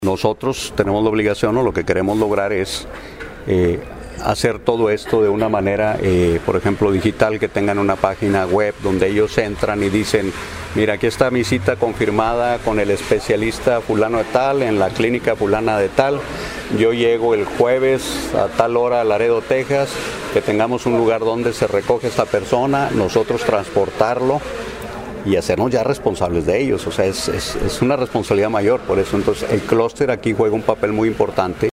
Nosotros tenemos la obligación o lo que queremos lograr es hacer todo esto de una manera, por ejemplo, digital, que tengan una página web donde ellos entran y dicen, mira, aquí está mi cita confirmada con el especialista fulano de tal, en la clínica fulana de tal, yo llego el jueves a tal hora a Laredo, Texas, que tengamos un lugar donde se recoge esta persona, nosotros transportarlo y hacernos ya responsables de ellos. O sea, es una responsabilidad mayor, por eso entonces el clúster aquí juega un papel muy importante.